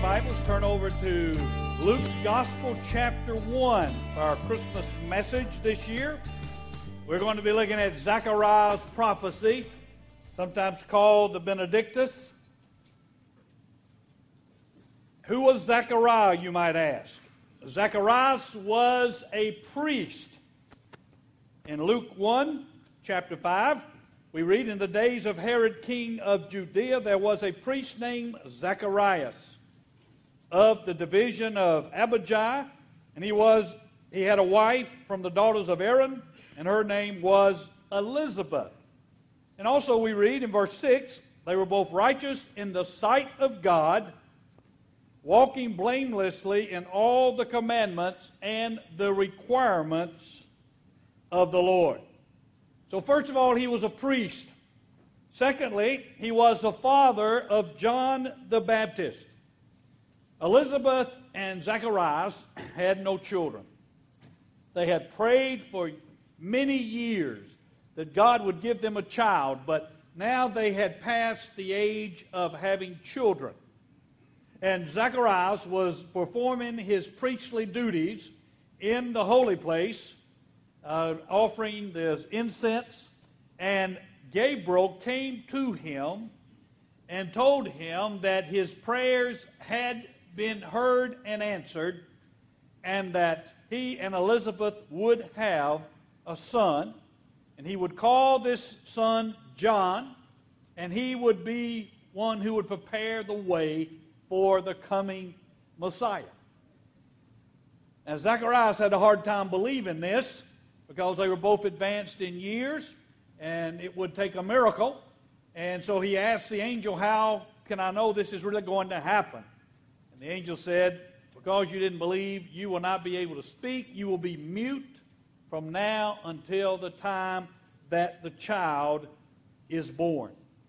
Bibles, turn over to Luke's Gospel, chapter 1, for our Christmas message this year. We're going to be looking at Zechariah's prophecy, sometimes called the Benedictus. Who was Zechariah, you might ask? Zacharias was a priest. In Luke 1, chapter 5, we read, in the days of Herod, king of Judea, there was a priest named Zacharias of the division of Abijah, and he had a wife from the daughters of Aaron, and her name was Elizabeth. And also we read in verse 6, they were both righteous in the sight of God, walking blamelessly in all the commandments and the requirements of the Lord. So first of all, he was a priest. Secondly, he was the father of John the Baptist. Elizabeth and Zacharias had no children. They had prayed for many years that God would give them a child, but now they had passed the age of having children. And Zacharias was performing his priestly duties in the holy place, offering the incense, and Gabriel came to him and told him that his prayers had been heard and answered, and that he and Elizabeth would have a son, and he would call this son John, and he would be one who would prepare the way for the coming Messiah. Now, Zacharias had a hard time believing this because they were both advanced in years, and it would take a miracle. And so he asked the angel, how can I know this is really going to happen? And the angel said, because you didn't believe, you will not be able to speak. You will be mute from now until the time that the child is born.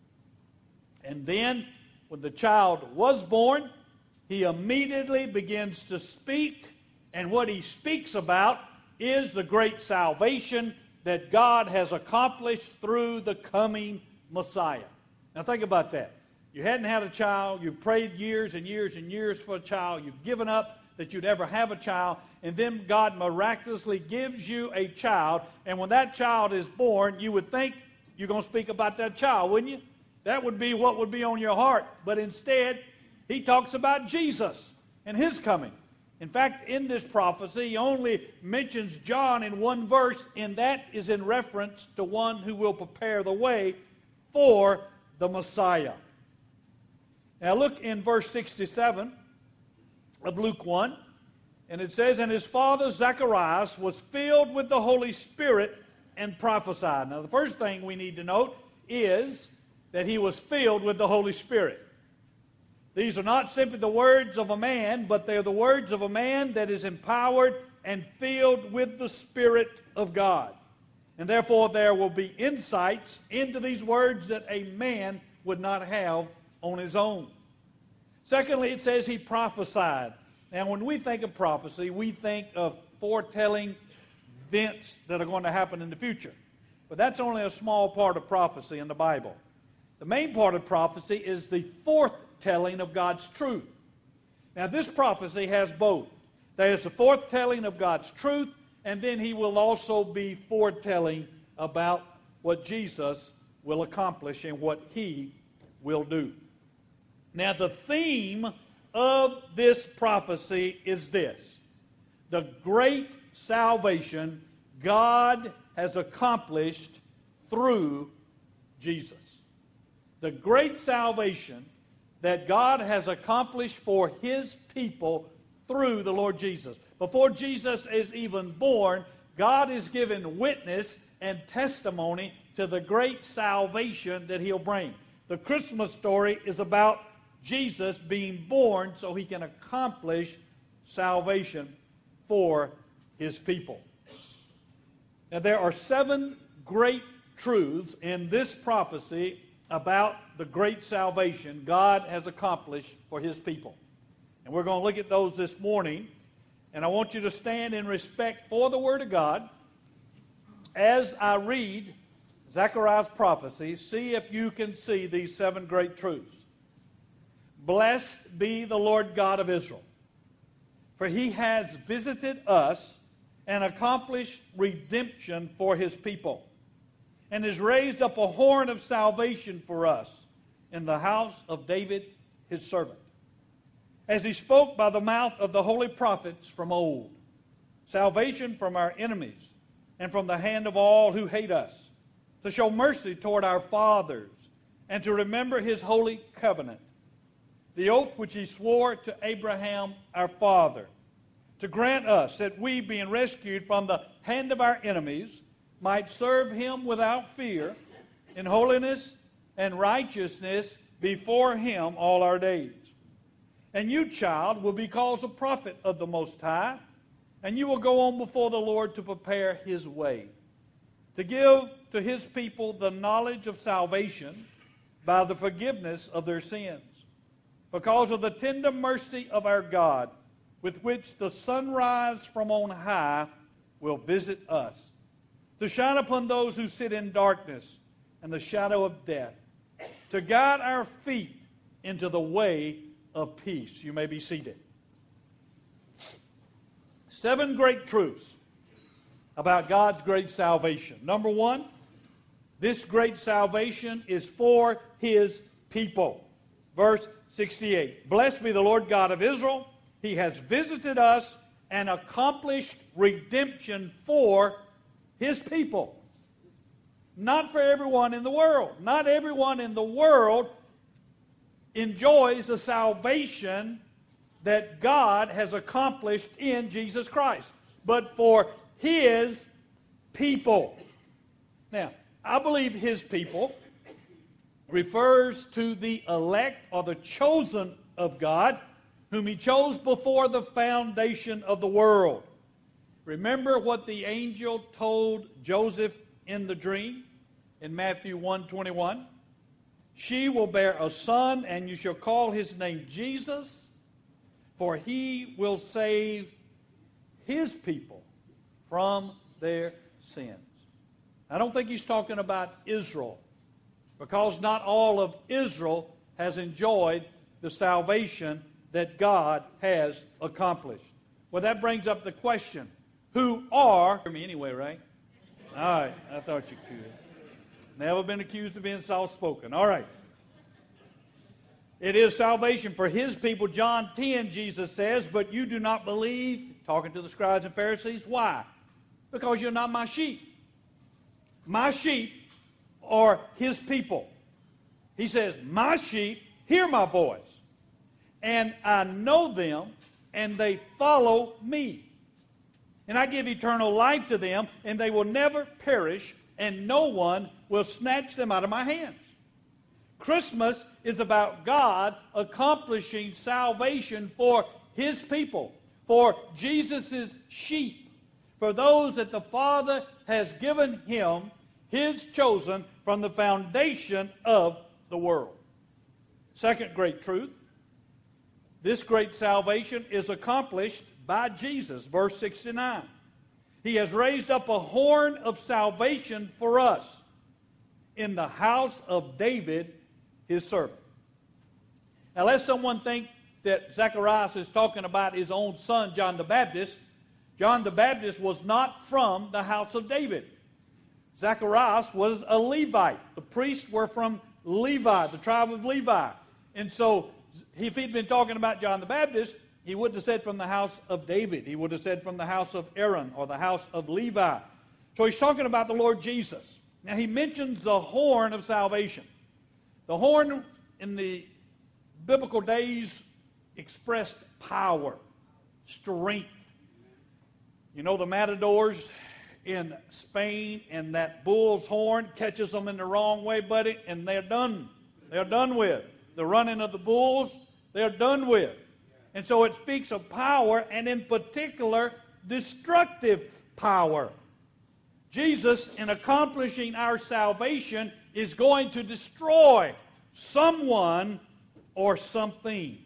And then, when the child was born, he immediately begins to speak, and what he speaks about is the great salvation that God has accomplished through the coming Messiah. Now think about that. You hadn't had a child, you've prayed years and years and years for a child, you've given up that you'd ever have a child, and then God miraculously gives you a child, and when that child is born, you would think you're going to speak about that child, wouldn't you? That would be what would be on your heart. But instead, he talks about Jesus and his coming. In fact, in this prophecy, he only mentions John in one verse, and that is in reference to one who will prepare the way for the Messiah. Now look in verse 67 of Luke 1, and it says, and his father Zacharias was filled with the Holy Spirit and prophesied. Now the first thing we need to note is that he was filled with the Holy Spirit. These are not simply the words of a man, but they are the words of a man that is empowered and filled with the Spirit of God. And therefore there will be insights into these words that a man would not have on his own. Secondly, it says he prophesied. Now when we think of prophecy, we think of foretelling events that are going to happen in the future. But that's only a small part of prophecy in the Bible. The main part of prophecy is the foretelling of God's truth. Now this prophecy has both. There's the foretelling of God's truth, and then he will also be foretelling about what Jesus will accomplish and what he will do. Now the theme of this prophecy is this: the great salvation God has accomplished through Jesus. The great salvation that God has accomplished for his people through the Lord Jesus. Before Jesus is even born, God is given witness and testimony to the great salvation that he'll bring. The Christmas story is about Jesus being born so he can accomplish salvation for his people. Now there are 7 great truths in this prophecy about the great salvation God has accomplished for his people. And we're going to look at those this morning. And I want you to stand in respect for the Word of God as I read Zechariah's prophecy. See if you can see these 7 great truths. Blessed be the Lord God of Israel, for he has visited us and accomplished redemption for his people, and has raised up a horn of salvation for us in the house of David his servant, as he spoke by the mouth of the holy prophets from old, salvation from our enemies and from the hand of all who hate us, to show mercy toward our fathers, and to remember his holy covenant, the oath which he swore to Abraham our father, to grant us that we, being rescued from the hand of our enemies, might serve him without fear, in holiness and righteousness before him all our days. And you, child, will be called a prophet of the Most High, and you will go on before the Lord to prepare his way, to give to his people the knowledge of salvation by the forgiveness of their sins, because of the tender mercy of our God, with which the sunrise from on high will visit us, to shine upon those who sit in darkness and the shadow of death, to guide our feet into the way of peace. You may be seated. 7 great truths about God's great salvation. Number 1, this great salvation is for his people. Verse 68. Blessed be the Lord God of Israel. He has visited us and accomplished redemption for his people. Not for everyone in the world. Not everyone in the world enjoys the salvation that God has accomplished in Jesus Christ, but for his people. Now, I believe his people refers to the elect or the chosen of God, whom he chose before the foundation of the world. Remember what the angel told Joseph in the dream in Matthew 1:21? She will bear a son, and you shall call his name Jesus, for he will save his people from their sins. I don't think he's talking about Israel, because not all of Israel has enjoyed the salvation that God has accomplished. Well, that brings up the question, who are... Hear me anyway, right? All right, I thought you could. Never been accused of being soft-spoken. All right. It is salvation for his people. John 10, Jesus says, but you do not believe, talking to the scribes and Pharisees. Why? Because you're not my sheep. My sheep are his people. He says, my sheep hear my voice, and I know them, and they follow me. And I give eternal life to them, and they will never perish, and no one will snatch them out of my hands. Christmas is about God accomplishing salvation for his people, for Jesus' sheep, for those that the Father has given him, his chosen, from the foundation of the world. Second great truth, this great salvation is accomplished by Jesus. Verse 69. He has raised up a horn of salvation for us in the house of David, his servant. Now, lest someone think that Zacharias is talking about his own son, John the Baptist. John the Baptist was not from the house of David. Zacharias was a Levite. The priests were from Levi, the tribe of Levi. And so, if he'd been talking about John the Baptist, he wouldn't have said from the house of David. He would have said from the house of Aaron or the house of Levi. So he's talking about the Lord Jesus. Now he mentions the horn of salvation. The horn in the biblical days expressed power, strength. You know the matadors in Spain, and that bull's horn catches them in the wrong way, buddy, and they're done. They're done with. The running of the bulls, they're done with. And so it speaks of power, and in particular, destructive power. Jesus, in accomplishing our salvation, is going to destroy someone or something.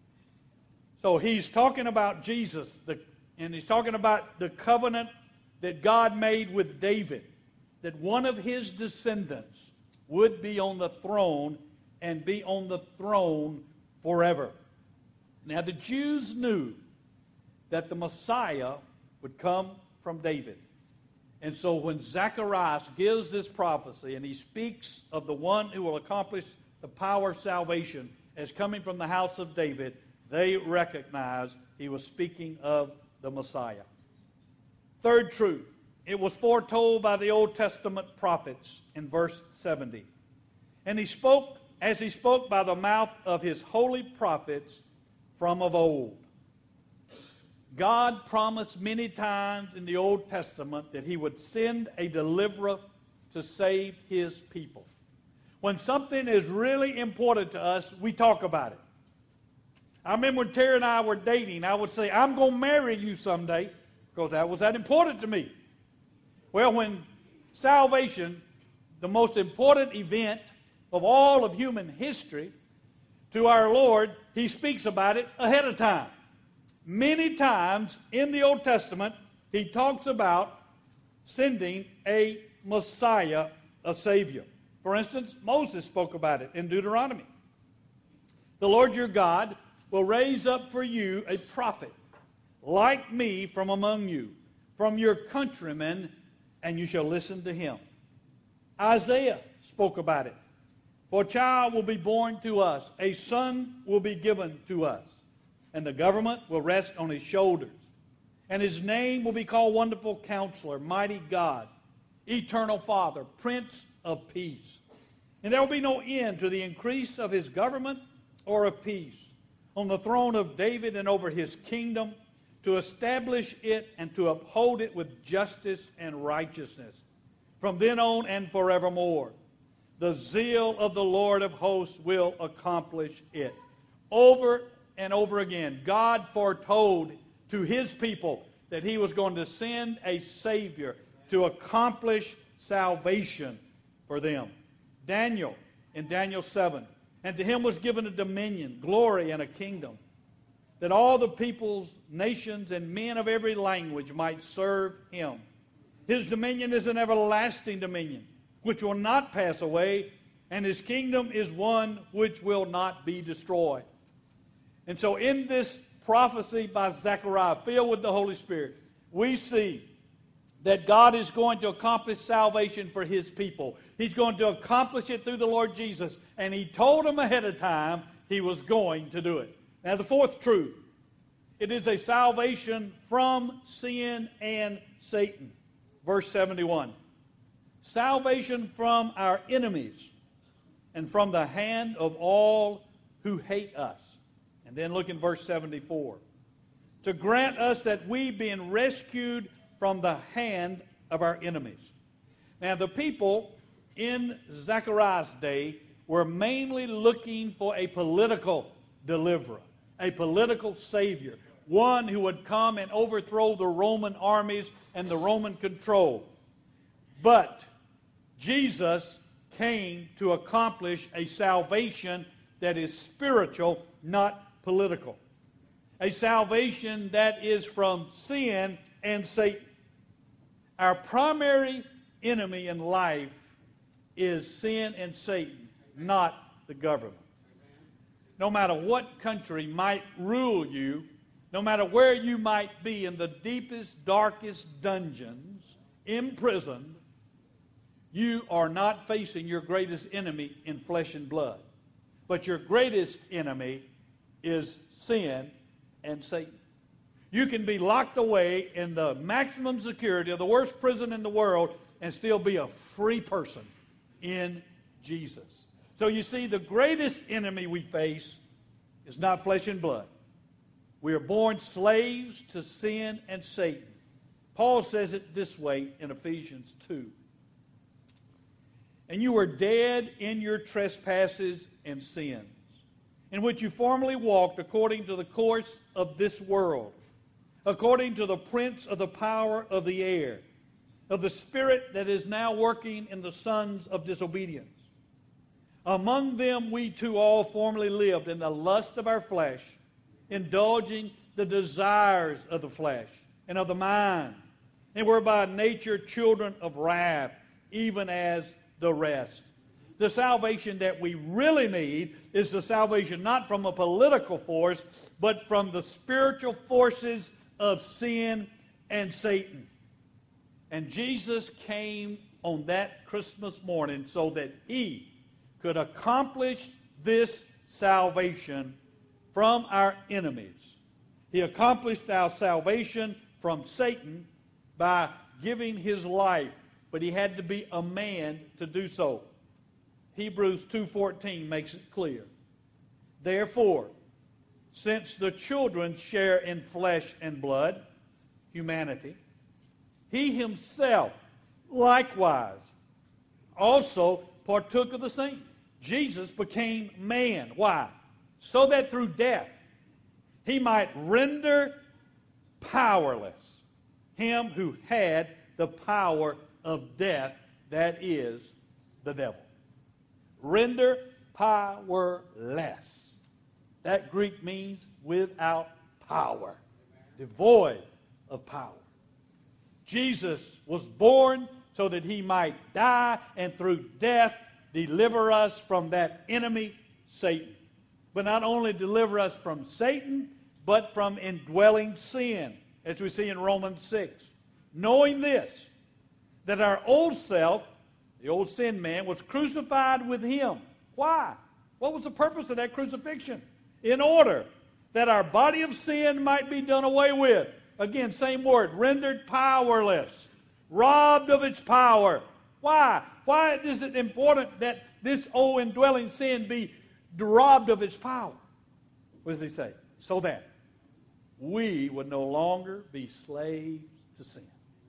So he's talking about Jesus, and he's talking about the covenant that God made with David, that one of his descendants would be on the throne and be on the throne forever. Now the Jews knew that the Messiah would come from David. And so when Zacharias gives this prophecy and he speaks of the one who will accomplish the power of salvation as coming from the house of David, they recognized he was speaking of the Messiah. Third truth, it was foretold by the Old Testament prophets in verse 70. And he spoke, as he spoke by the mouth of his holy prophets from of old. God promised many times in the Old Testament that he would send a deliverer to save his people. When something is really important to us, we talk about it. I remember when Terry and I were dating, I would say, I'm going to marry you someday, because that was that important to me. Well, when salvation, the most important event of all of human history, to our Lord, he speaks about it ahead of time. Many times in the Old Testament, he talks about sending a Messiah, a Savior. For instance, Moses spoke about it in Deuteronomy. The Lord your God will raise up for you a prophet like me from among you, from your countrymen, and you shall listen to him. Isaiah spoke about it. For a child will be born to us, a son will be given to us, and the government will rest on his shoulders. And his name will be called Wonderful Counselor, Mighty God, Eternal Father, Prince of Peace. And there will be no end to the increase of his government or of peace on the throne of David and over his kingdom, to establish it and to uphold it with justice and righteousness from then on and forevermore. The zeal of the Lord of hosts will accomplish it. Over and over again, God foretold to his people that he was going to send a Savior to accomplish salvation for them. Daniel, in Daniel 7, and to him was given a dominion, glory, and a kingdom, that all the peoples, nations, and men of every language might serve him. His dominion is an everlasting dominion, which will not pass away, and his kingdom is one which will not be destroyed. And so in this prophecy by Zechariah, filled with the Holy Spirit, we see that God is going to accomplish salvation for his people. He's going to accomplish it through the Lord Jesus, and he told them ahead of time he was going to do it. Now the fourth truth, it is a salvation from sin and Satan. Verse 71. Salvation from our enemies and from the hand of all who hate us. And then look in verse 74. To grant us that we, being rescued from the hand of our enemies. Now the people in Zechariah's day were mainly looking for a political deliverer, a political savior, one who would come and overthrow the Roman armies and the Roman control. But Jesus came to accomplish a salvation that is spiritual, not political. A salvation that is from sin and Satan. Our primary enemy in life is sin and Satan, not the government. No matter what country might rule you, no matter where you might be in the deepest, darkest dungeons, imprisoned, you are not facing your greatest enemy in flesh and blood. But your greatest enemy is sin and Satan. You can be locked away in the maximum security of the worst prison in the world and still be a free person in Jesus. So you see, the greatest enemy we face is not flesh and blood. We are born slaves to sin and Satan. Paul says it this way in Ephesians 2. And you were dead in your trespasses and sins, in which you formerly walked according to the course of this world, according to the prince of the power of the air, of the spirit that is now working in the sons of disobedience. Among them we too all formerly lived in the lust of our flesh, indulging the desires of the flesh and of the mind, and were by nature children of wrath, even as the rest. The salvation that we really need is the salvation not from a political force, but from the spiritual forces of sin and Satan. And Jesus came on that Christmas morning so that He could accomplish this salvation from our enemies. He accomplished our salvation from Satan by giving His life, but He had to be a man to do so. Hebrews 2:14 makes it clear. Therefore, since the children share in flesh and blood, humanity, He Himself likewise also partook of the same. Jesus became man. Why? So that through death He might render powerless him who had the power of death, that is, the devil. Render powerless. That Greek means without power, devoid of power. Jesus was born so that He might die and through death deliver us from that enemy, Satan. But not only deliver us from Satan, but from indwelling sin, as we see in Romans 6. Knowing this, that our old self, the old sin man, was crucified with Him. Why? What was the purpose of that crucifixion? In order that our body of sin might be done away with. Again, same word, rendered powerless, robbed of its power. Why? Why is it important that this old indwelling sin be robbed of its power? What does He say? So that we would no longer be slaves to sin.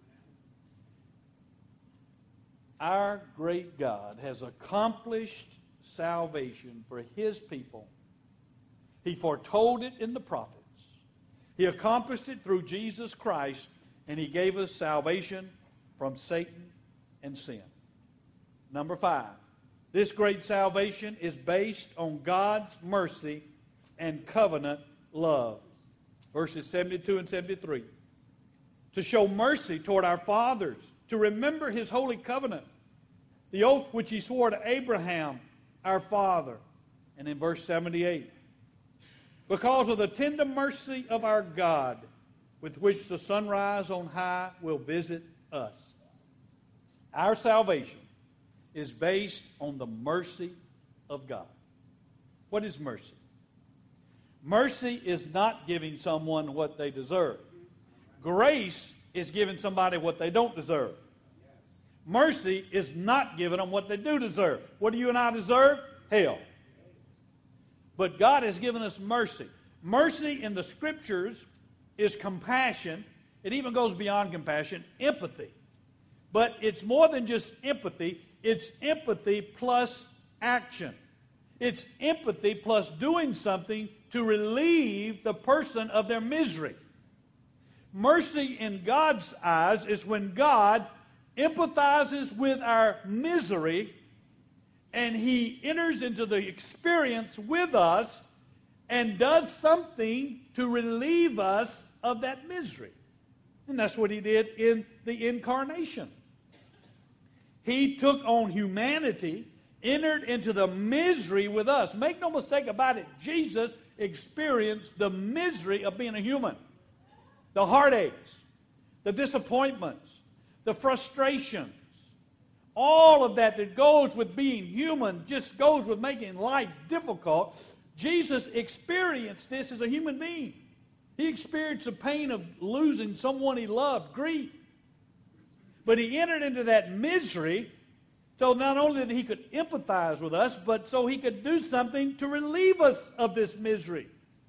Our great God has accomplished salvation for His people. He foretold it in the prophets. He accomplished it through Jesus Christ, and He gave us salvation from Satan and sin. Number 5, this great salvation is based on God's mercy and covenant love. Verses 72 and 73. To show mercy toward our fathers, to remember His holy covenant, the oath which He swore to Abraham, our father. And in verse 78, because of the tender mercy of our God, with which the sunrise on high will visit us. Our salvation is based on the mercy of God. What is mercy? Mercy is not giving someone what they deserve. Grace is giving somebody what they don't deserve. Mercy is not giving them what they do deserve. What do you and I deserve? Hell. But God has given us mercy. Mercy in the Scriptures is compassion. It even goes beyond compassion, empathy. But it's more than just empathy. It's empathy plus action. It's empathy plus doing something to relieve the person of their misery. Mercy in God's eyes is when God empathizes with our misery and He enters into the experience with us and does something to relieve us of that misery. And that's what He did in the incarnation. He took on humanity, entered into the misery with us. Make no mistake about it, Jesus experienced the misery of being a human. The heartaches, the disappointments, the frustrations, all of that goes with being human, just goes with making life difficult. Jesus experienced this as a human being. He experienced the pain of losing someone He loved, grief. But He entered into that misery so not only that He could empathize with us, but so He could do something to relieve us of this misery.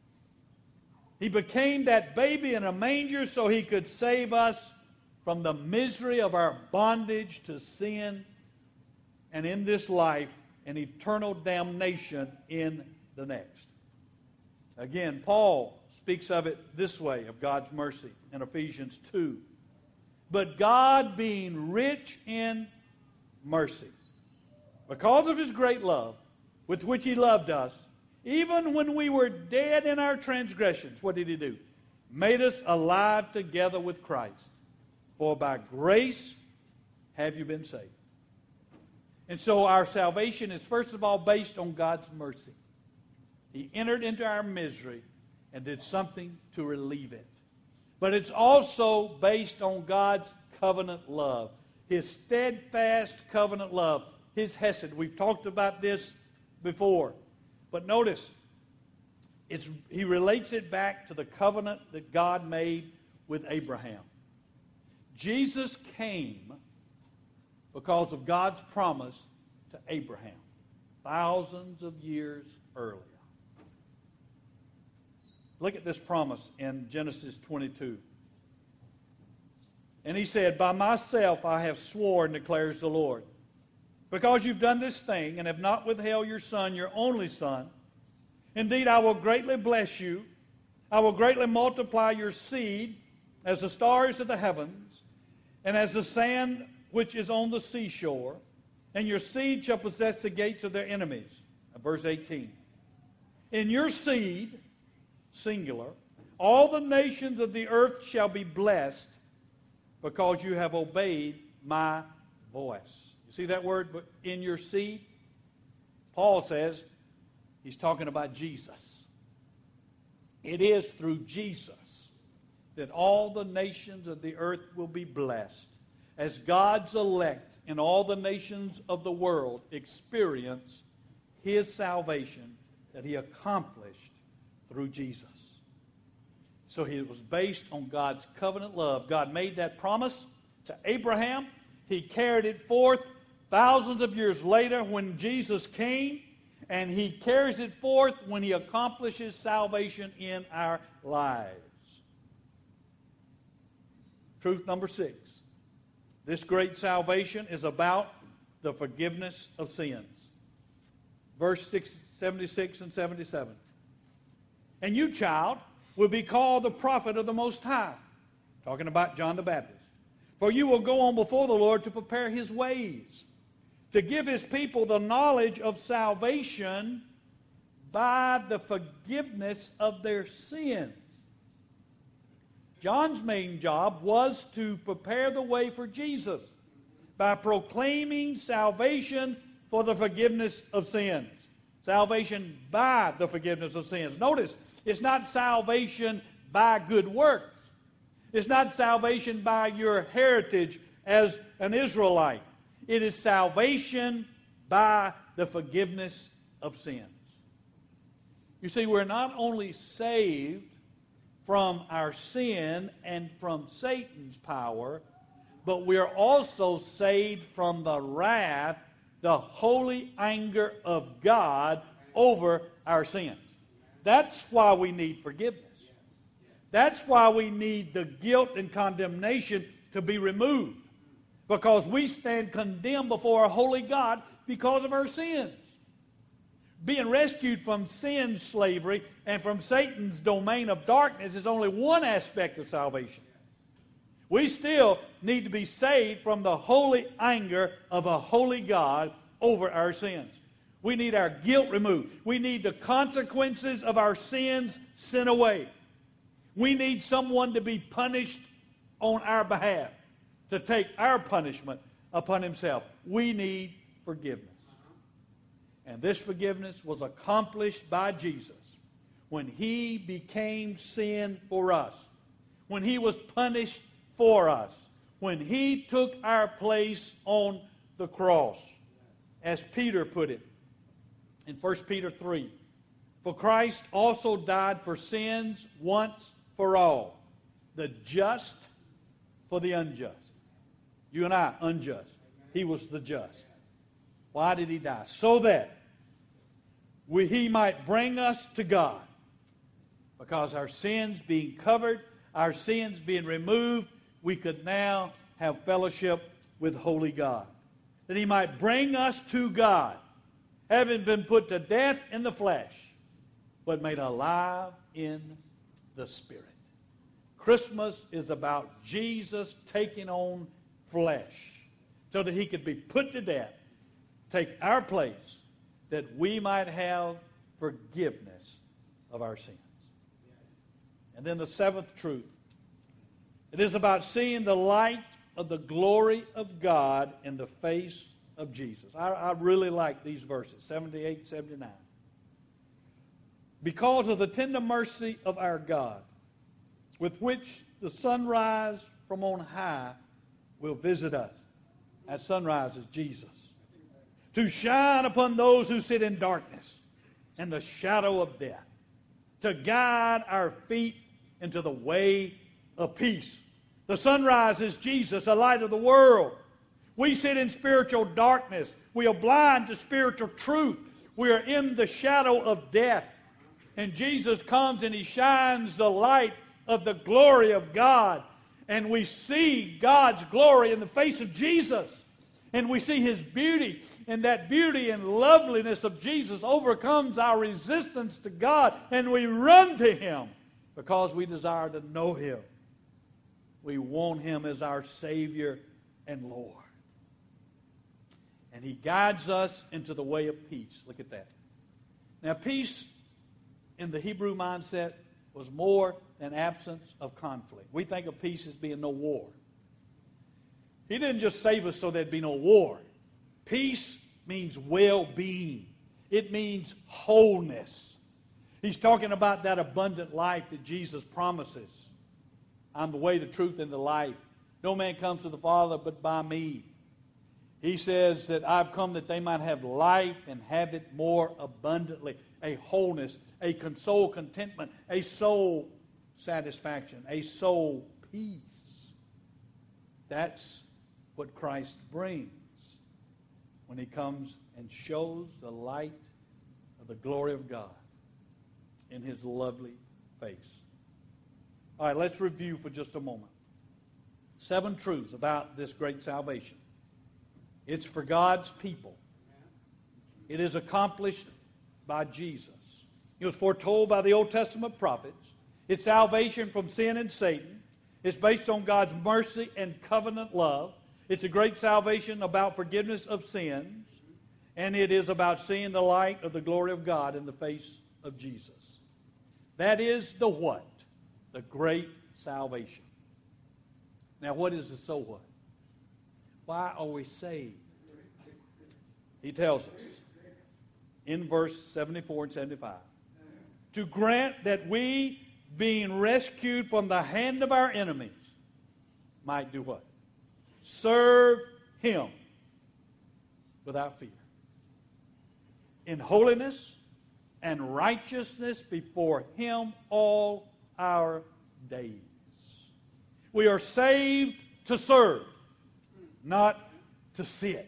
He became that baby in a manger so He could save us from the misery of our bondage to sin and in this life and eternal damnation in the next. Again, Paul speaks of it this way, of God's mercy, in Ephesians 2. But God, being rich in mercy, because of His great love with which He loved us, even when we were dead in our transgressions, what did He do? Made us alive together with Christ. For by grace have you been saved. And so our salvation is first of all based on God's mercy. He entered into our misery and did something to relieve it. But it's also based on God's covenant love, His steadfast covenant love, His hesed. We've talked about this before. But notice, He relates it back to the covenant that God made with Abraham. Jesus came because of God's promise to Abraham thousands of years earlier. Look at this promise in Genesis 22. And He said, "By myself I have sworn, declares the Lord, because you've done this thing and have not withheld your son, your only son. Indeed, I will greatly bless you. I will greatly multiply your seed as the stars of the heavens and as the sand which is on the seashore, and your seed shall possess the gates of their enemies." Verse 18. "In your seed," singular, "all the nations of the earth shall be blessed because you have obeyed my voice." You see that word, "but in your seed"? Paul says he's talking about Jesus. It is through Jesus that all the nations of the earth will be blessed, as God's elect in all the nations of the world experience His salvation that He accomplished through Jesus. So it was based on God's covenant love. God made that promise to Abraham. He carried it forth thousands of years later when Jesus came, and He carries it forth when He accomplishes salvation in our lives. Truth number 6. This great salvation is about the forgiveness of sins. Verse 76 and 77. "And you, child, will be called the prophet of the Most High." Talking about John the Baptist. "For you will go on before the Lord to prepare His ways, to give His people the knowledge of salvation by the forgiveness of their sins." John's main job was to prepare the way for Jesus by proclaiming salvation for the forgiveness of sins. Salvation by the forgiveness of sins. Notice, it's not salvation by good works. It's not salvation by your heritage as an Israelite. It is salvation by the forgiveness of sins. You see, we're not only saved from our sin and from Satan's power, but we are also saved from the wrath, the holy anger of God over our sins. That's why we need forgiveness. That's why we need the guilt and condemnation to be removed, because we stand condemned before a holy God because of our sins. Being rescued from sin's slavery and from Satan's domain of darkness is only one aspect of salvation. We still need to be saved from the holy anger of a holy God over our sins. We need our guilt removed. We need the consequences of our sins sent away. We need someone to be punished on our behalf, to take our punishment upon Himself. We need forgiveness. And this forgiveness was accomplished by Jesus when He became sin for us, when He was punished for us, when He took our place on the cross. As Peter put it in 1 Peter 3, "For Christ also died for sins once for all, the just for the unjust." You and I, unjust. He was the just. Why did He die? So that He might bring us to God. Because our sins being covered, our sins being removed, we could now have fellowship with holy God. That He might bring us to God, having been put to death in the flesh, but made alive in the Spirit. Christmas is about Jesus taking on flesh so that He could be put to death, take our place, that we might have forgiveness of our sins. And then the seventh truth. It is about seeing the light of the glory of God in the face of Jesus. I really like these verses, 78, 79. Because of the tender mercy of our God, with which the sunrise from on high will visit us. That sunrise is Jesus. To shine upon those who sit in darkness and the shadow of death. To guide our feet into the way of peace. The sunrise is Jesus, the light of the world. We sit in spiritual darkness. We are blind to spiritual truth. We are in the shadow of death. And Jesus comes and He shines the light of the glory of God. And we see God's glory in the face of Jesus. And we see His beauty. And that beauty and loveliness of Jesus overcomes our resistance to God. And we run to Him because we desire to know Him. We want Him as our Savior and Lord. And He guides us into the way of peace. Look at that. Now, peace in the Hebrew mindset was more than absence of conflict. We think of peace as being no war. He didn't just save us so there'd be no war. Peace means well-being. It means wholeness. He's talking about that abundant life that Jesus promises. I'm the way, the truth, and the life. No man comes to the Father but by me. He says that I've come that they might have life and have it more abundantly. A wholeness, a soul contentment, a soul satisfaction, a soul peace. That's what Christ brings when He comes and shows the light of the glory of God in His lovely face. All right, let's review for just a moment. 7 truths about this great salvation. It's for God's people. It is accomplished by Jesus. It was foretold by the Old Testament prophets. It's salvation from sin and Satan. It's based on God's mercy and covenant love. It's a great salvation about forgiveness of sins. And it is about seeing the light of the glory of God in the face of Jesus. That is the what? The great salvation. Now, what is the so what? Why are we saved? He tells us in verse 74 and 75. To grant that we, being rescued from the hand of our enemies, might do what? Serve Him without fear. In holiness and righteousness before Him all our days. We are saved to serve, not to sit.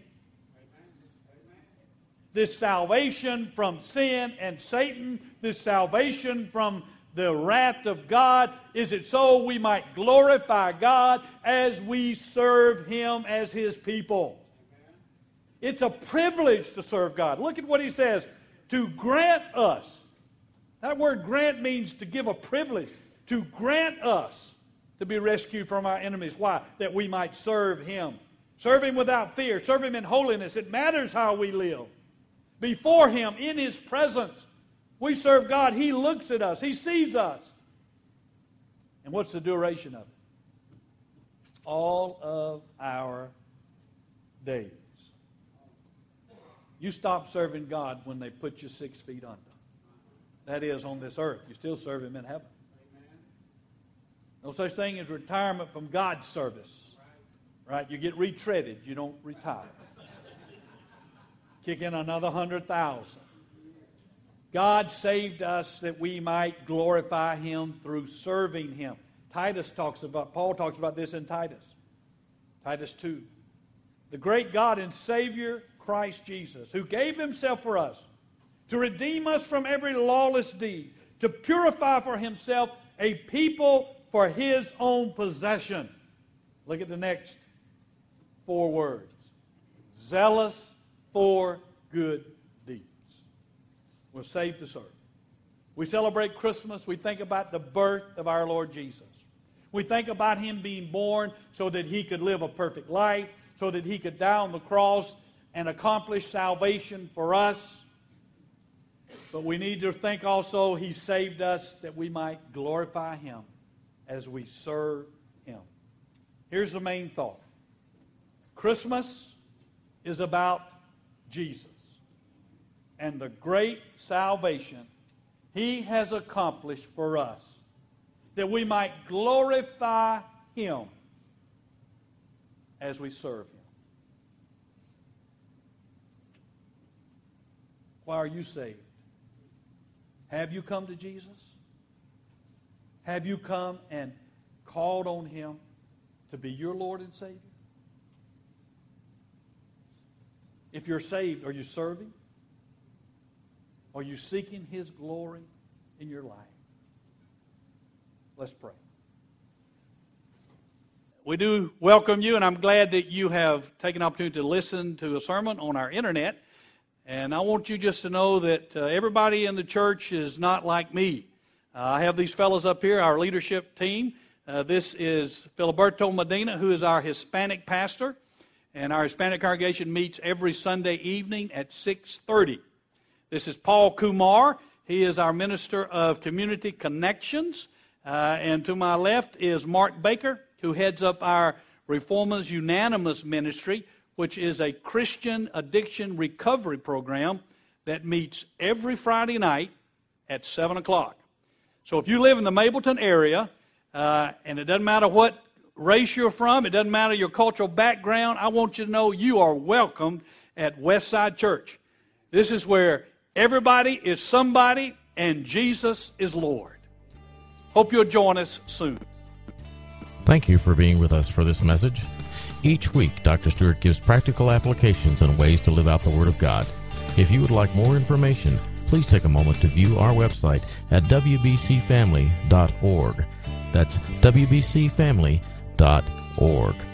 This salvation from sin and Satan, this salvation from the wrath of God, is it so we might glorify God as we serve Him as His people. It's a privilege to serve God. Look at what He says. To grant us. That word grant means to give a privilege. To grant us to be rescued from our enemies. Why? That we might serve Him. Serve Him without fear. Serve Him in holiness. It matters how we live. Before Him, in His presence, we serve God. He looks at us. He sees us. And what's the duration of it? All of our days. You stop serving God when they put you 6 feet under. That is, on this earth. You still serve Him in heaven. No such thing as retirement from God's service. Right? You get retreaded. You don't retire. Kick in another 100,000. God saved us that we might glorify Him through serving Him. Paul talks about this in Titus. Titus 2. The great God and Savior, Christ Jesus, who gave Himself for us to redeem us from every lawless deed, to purify for Himself a people for His own possession. Look at the next 4 words. Zealous for good deeds. We're saved to serve. We celebrate Christmas. We think about the birth of our Lord Jesus. We think about Him being born so that He could live a perfect life, so that He could die on the cross and accomplish salvation for us. But we need to think also He saved us that we might glorify Him as we serve Him. Here's the main thought. Christmas is about Jesus and the great salvation He has accomplished for us, that we might glorify Him as we serve Him. Why are you saved? Have you come to Jesus? Have you come and called on Him to be your Lord and Savior? If you're saved, are you serving? Are you seeking His glory in your life? Let's pray. We do welcome you, and I'm glad that you have taken the opportunity to listen to a sermon on our internet. And I want you just to know that everybody in the church is not like me. I have these fellows up here, our leadership team. This is Filiberto Medina, who is our Hispanic pastor. And our Hispanic congregation meets every Sunday evening at 6:30. This is Paul Kumar. He is our Minister of Community Connections. And to my left is Mark Baker, who heads up our Reformers Unanimous Ministry, which is a Christian addiction recovery program that meets every Friday night at 7 o'clock. So if you live in the Mableton area, and it doesn't matter what race you're from, it doesn't matter your cultural background, I want you to know you are welcomed at Westside Church. This is where everybody is somebody and Jesus is Lord. Hope you'll join us soon. Thank you for being with us for this message. Each week, Dr. Stewart gives practical applications and ways to live out the Word of God. If you would like more information, please take a moment to view our website at wbcfamily.org. That's wbcfamily.org.